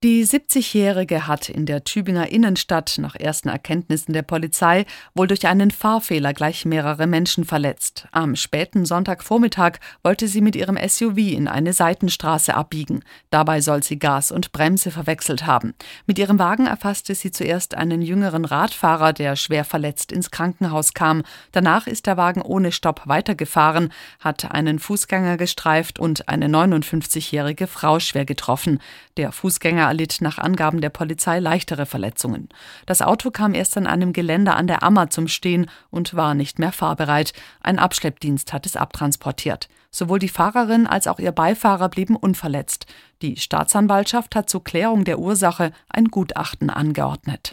Die 70-Jährige hat in der Tübinger Innenstadt nach ersten Erkenntnissen der Polizei wohl durch einen Fahrfehler gleich mehrere Menschen verletzt. Am späten Sonntagvormittag wollte sie mit ihrem SUV in eine Seitenstraße abbiegen. Dabei soll sie Gas und Bremse verwechselt haben. Mit ihrem Wagen erfasste sie zuerst einen jüngeren Radfahrer, der schwer verletzt ins Krankenhaus kam. Danach ist der Wagen ohne Stopp weitergefahren, hat einen Fußgänger gestreift und eine 59-jährige Frau schwer getroffen. Der Fußgänger erlitt nach Angaben der Polizei leichtere Verletzungen. Das Auto kam erst an einem Geländer an der Ammer zum Stehen und war nicht mehr fahrbereit. Ein Abschleppdienst hat es abtransportiert. Sowohl die Fahrerin als auch ihr Beifahrer blieben unverletzt. Die Staatsanwaltschaft hat zur Klärung der Ursache ein Gutachten angeordnet.